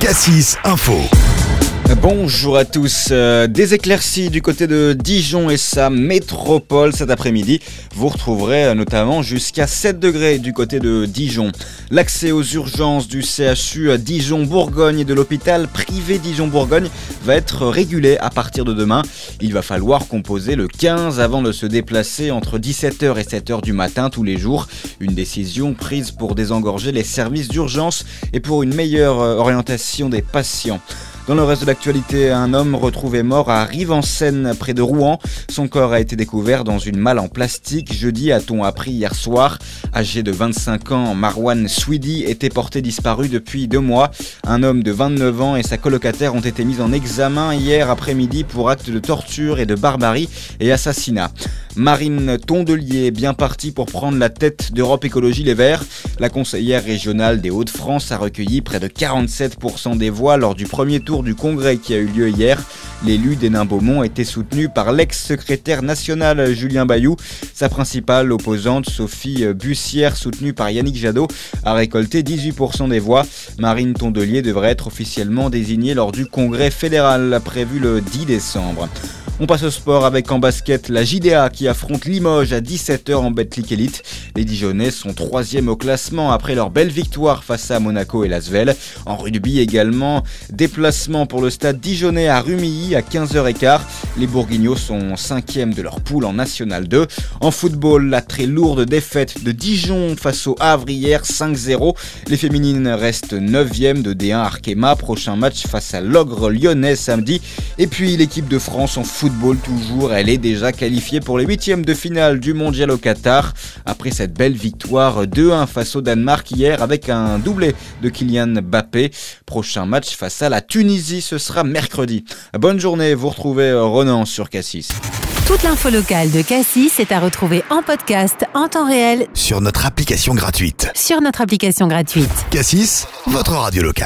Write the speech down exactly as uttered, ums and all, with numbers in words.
Cassis Info. Bonjour à tous. Euh, des éclaircies du côté de Dijon et sa métropole cet après-midi. Vous retrouverez euh, notamment jusqu'à sept degrés du côté de Dijon. L'accès aux urgences du C H U Dijon-Bourgogne et de l'hôpital privé Dijon-Bourgogne va être régulé à partir de demain. Il va falloir composer le quinze avant de se déplacer entre dix-sept heures et sept heures du matin tous les jours. Une décision prise pour désengorger les services d'urgence et pour une meilleure orientation des patients. Dans le reste de l'actualité, un homme retrouvé mort à Rive-en-Seine, près de Rouen. Son corps a été découvert dans une malle en plastique. Jeudi, a-t-on appris hier soir. Âgé de vingt-cinq ans, Marwan Swidi était porté disparu depuis deux mois. Un homme de vingt-neuf ans et sa colocataire ont été mis en examen hier après-midi pour actes de torture et de barbarie et assassinat. Marine Tondelier est bien partie pour prendre la tête d'Europe Écologie Les Verts. La conseillère régionale des Hauts-de-France a recueilli près de quarante-sept pour cent des voix lors du premier tour du congrès qui a eu lieu hier. L'élu d'Hénin-Beaumont était soutenu par l'ex-secrétaire national Julien Bayou. Sa principale opposante, Sophie Bussière, soutenue par Yannick Jadot, a récolté dix-huit pour cent des voix. Marine Tondelier devrait être officiellement désignée lors du congrès fédéral prévu le dix décembre. On passe au sport avec en basket la J D A qui affronte Limoges à dix-sept heures en Betclic Elite. Les Dijonnais sont troisième au classement après leur belle victoire face à Monaco et Lasvel. En rugby également, déplacement pour le stade dijonnais à Rumilly à quinze heures quinze. Les Bourguignons sont cinquième de leur poule en National deux. En football, la très lourde défaite de Dijon face au Havre hier cinq zéro. Les féminines restent neuvième de D un Arkema. Prochain match face à l'Ogre lyonnais samedi. Et puis l'équipe de France en football. Football toujours, elle est déjà qualifiée pour les huitièmes de finale du mondial au Qatar après cette belle victoire deux un face au Danemark hier avec un doublé de Kylian Mbappé. Prochain match face à la Tunisie, ce sera mercredi. Bonne journée, vous retrouvez Ronan sur Cassis. Toute l'info locale de Cassis est à retrouver en podcast en temps réel Sur notre application gratuite. sur notre application gratuite. Cassis, votre radio locale.